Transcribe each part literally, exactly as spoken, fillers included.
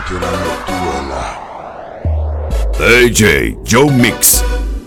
Aventura noturna. D J Joe Mix.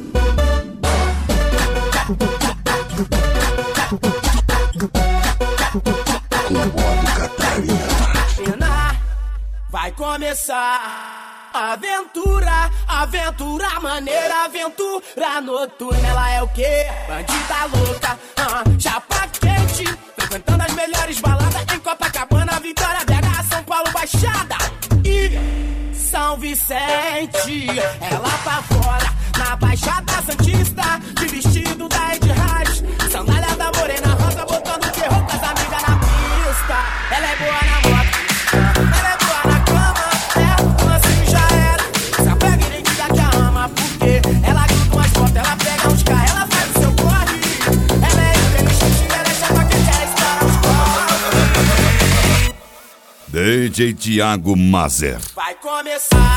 Com Bob Catarina. Vai começar a aventura, aventura maneira, aventura noturna. Ela é o quê? Bandida louca, ah, chapa quente, frequentando as melhores baladas em Copacabana, Vitória, B H, São Paulo, Baixada e São Vicente. Ela tá fora na Baixada Santista, de vestido da Ed Harris, sandália da Morena Rosa, botando terror com as amigas na pista. Ela é boa na moto, ela é boa na cama, é, o assim já era. Se apega e nem diga que a ama, porque ela gruda umas fotos, ela pega uns carros, ela faz o seu corre. Ela é inteligente, ela é chata que quer estourar os corres. D J Thiago Mazer. Vai começar.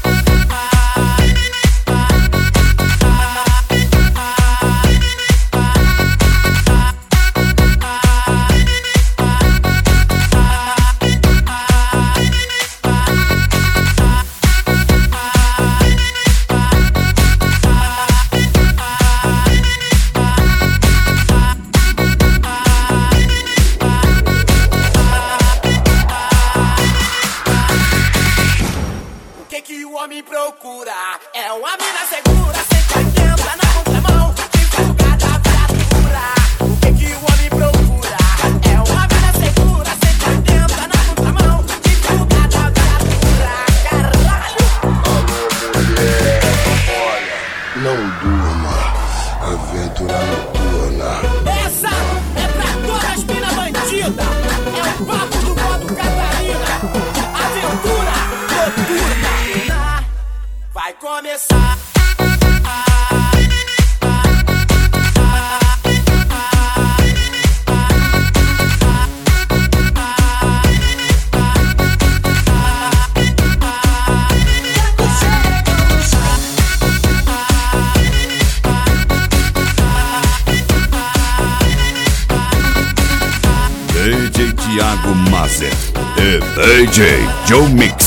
O que que o homem procura? É uma mina segura, cento e oitenta na contramão, divulgada a viatura. O que que o homem procura? É uma mina segura, cento e oitenta na contramão, divulgada a viatura. Caralho! Alô, mulher, olha, não durma. Aventura noturna. Essa é pra todas as minas bandidas. É o papo do Bob Catarina. Aventura noturna. Vai começar. D J Thiago Mazer e D J Joe Mix.